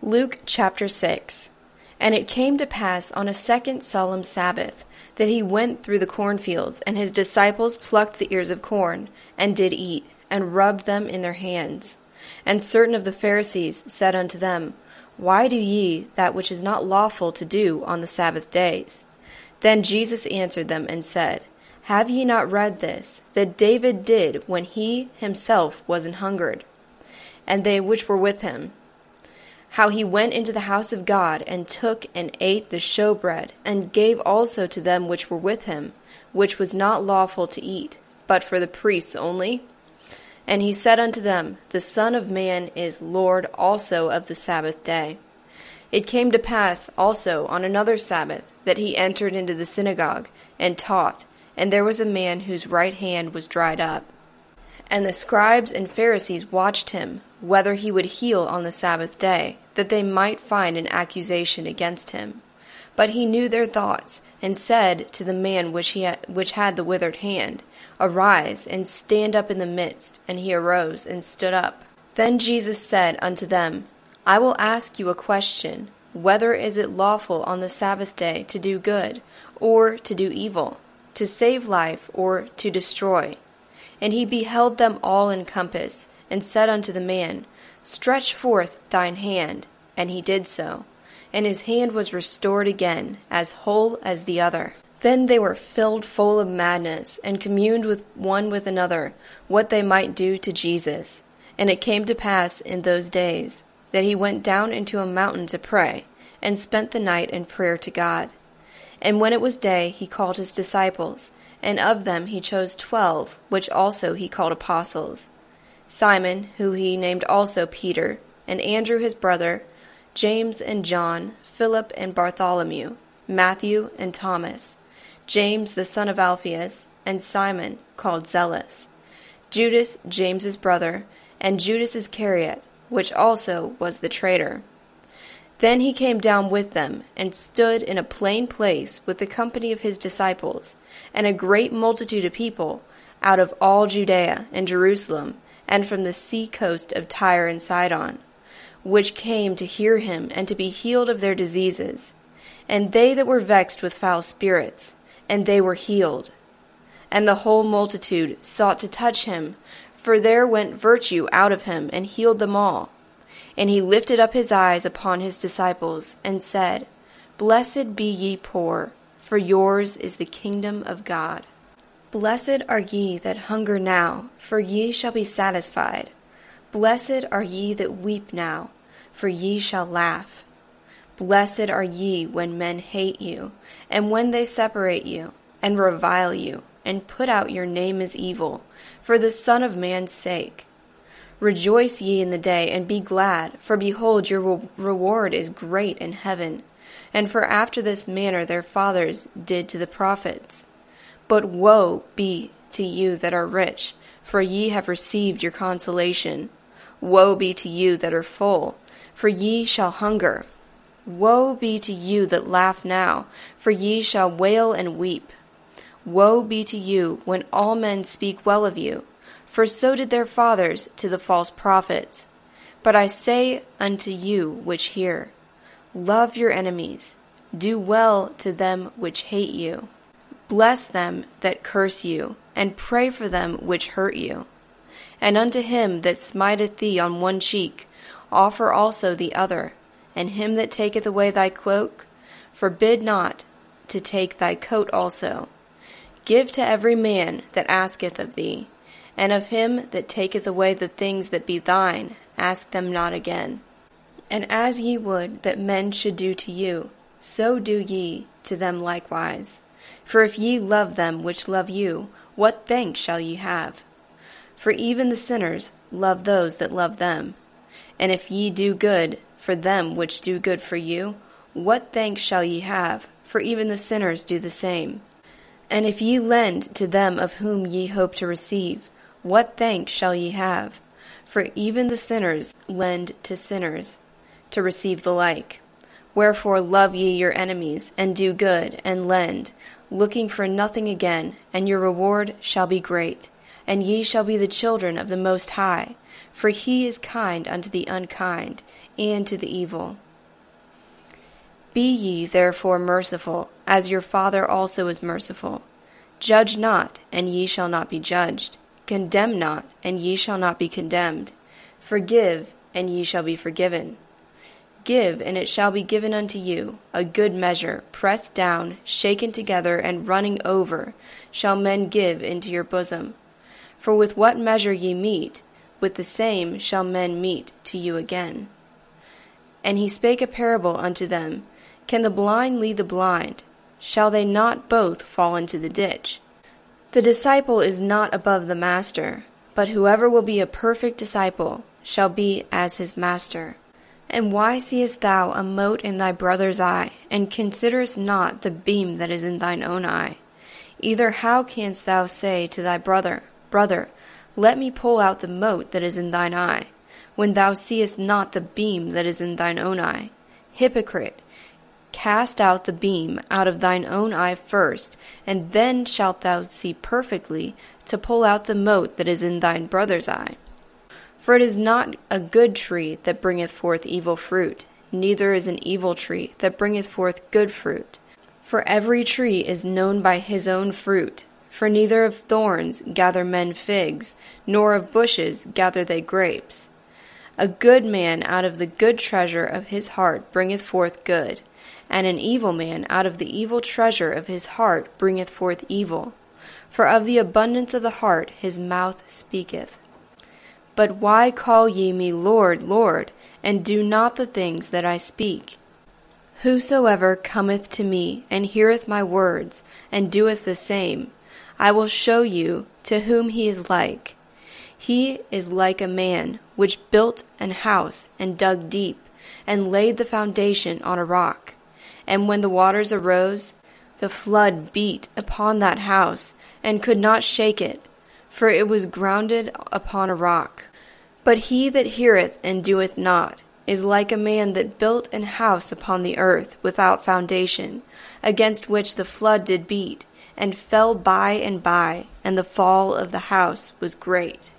Luke chapter 6. And it came to pass on a second solemn Sabbath, that he went through the cornfields, and his disciples plucked the ears of corn, and did eat, and rubbed them in their hands. And certain of the Pharisees said unto them, Why do ye that which is not lawful to do on the Sabbath days? Then Jesus answered them and said, Have ye not read this, that David did when he himself was an hungered, and they which were with him? How he went into the house of God, and took and ate the showbread, and gave also to them which were with him, which was not lawful to eat, but for the priests only? And he said unto them, The Son of Man is Lord also of the Sabbath day. It came to pass also on another Sabbath, that he entered into the synagogue, and taught, and there was a man whose right hand was dried up. And the scribes and Pharisees watched him, whether he would heal on the Sabbath day, that they might find an accusation against him. But he knew their thoughts, and said to the man which had the withered hand, Arise, and stand up in the midst. And he arose, and stood up. Then Jesus said unto them, I will ask you a question, whether is it lawful on the Sabbath day to do good, or to do evil, to save life, or to destroy? And he beheld them all in compass, and said unto the man, Stretch forth thine hand. And he did so. And his hand was restored again, as whole as the other. Then they were filled full of madness, and communed with one with another what they might do to Jesus. And it came to pass in those days, that he went down into a mountain to pray, and spent the night in prayer to God. And when it was day, he called his disciples, and of them he chose 12, which also he called apostles. Simon, who he named also Peter, and Andrew his brother, James and John, Philip and Bartholomew, Matthew and Thomas, James the son of Alphaeus, and Simon called Zealous, Judas James's brother, and Judas Iscariot, which also was the traitor. Then he came down with them, and stood in a plain place with the company of his disciples, and a great multitude of people, out of all Judea and Jerusalem, and from the sea coast of Tyre and Sidon, which came to hear him, and to be healed of their diseases. And they that were vexed with foul spirits, and they were healed. And the whole multitude sought to touch him, for there went virtue out of him, and healed them all. And he lifted up his eyes upon his disciples, and said, Blessed be ye poor, for yours is the kingdom of God. Blessed are ye that hunger now, for ye shall be satisfied. Blessed are ye that weep now, for ye shall laugh. Blessed are ye when men hate you, and when they separate you, and revile you, and put out your name as evil, for the Son of Man's sake. Rejoice ye in the day, and be glad, for behold, your reward is great in heaven. And for after this manner their fathers did to the prophets. But woe be to you that are rich, for ye have received your consolation. Woe be to you that are full, for ye shall hunger. Woe be to you that laugh now, for ye shall wail and weep. Woe be to you when all men speak well of you, for so did their fathers to the false prophets. But I say unto you which hear, Love your enemies, do well to them which hate you. Bless them that curse you, and pray for them which hurt you. And unto him that smiteth thee on one cheek, offer also the other. And him that taketh away thy cloak, forbid not to take thy coat also. Give to every man that asketh of thee, and of him that taketh away the things that be thine, ask them not again. And as ye would that men should do to you, so do ye to them likewise. For if ye love them which love you, what thanks shall ye have? For even the sinners love those that love them. And if ye do good for them which do good for you, what thanks shall ye have? For even the sinners do the same. And if ye lend to them of whom ye hope to receive, what thanks shall ye have? For even the sinners lend to sinners to receive the like. Wherefore love ye your enemies, and do good, and lend, looking for nothing again, and your reward shall be great. And ye shall be the children of the Most High, for he is kind unto the unkind, and to the evil. Be ye therefore merciful, as your Father also is merciful. Judge not, and ye shall not be judged. Condemn not, and ye shall not be condemned. Forgive, and ye shall be forgiven. Give, and it shall be given unto you, a good measure, pressed down, shaken together, and running over, shall men give into your bosom. For with what measure ye mete, with the same shall men mete to you again. And he spake a parable unto them, Can the blind lead the blind? Shall they not both fall into the ditch? The disciple is not above the master, but whoever will be a perfect disciple shall be as his master. And why seest thou a mote in thy brother's eye, and considerest not the beam that is in thine own eye? Either how canst thou say to thy brother, Brother, let me pull out the mote that is in thine eye, when thou seest not the beam that is in thine own eye? Hypocrite, cast out the beam out of thine own eye first, and then shalt thou see perfectly to pull out the mote that is in thine brother's eye. For it is not a good tree that bringeth forth evil fruit, neither is an evil tree that bringeth forth good fruit. For every tree is known by his own fruit. For neither of thorns gather men figs, nor of bushes gather they grapes. A good man out of the good treasure of his heart bringeth forth good, and an evil man out of the evil treasure of his heart bringeth forth evil. For of the abundance of the heart his mouth speaketh. But why call ye me Lord, Lord, and do not the things that I speak? Whosoever cometh to me, and heareth my words, and doeth the same, I will show you to whom he is like. He is like a man which built an house, and dug deep, and laid the foundation on a rock. And when the waters arose, the flood beat upon that house, and could not shake it, for it was grounded upon a rock. But he that heareth and doeth not is like a man that built an house upon the earth without foundation, against which the flood did beat, and fell by, and the fall of the house was great.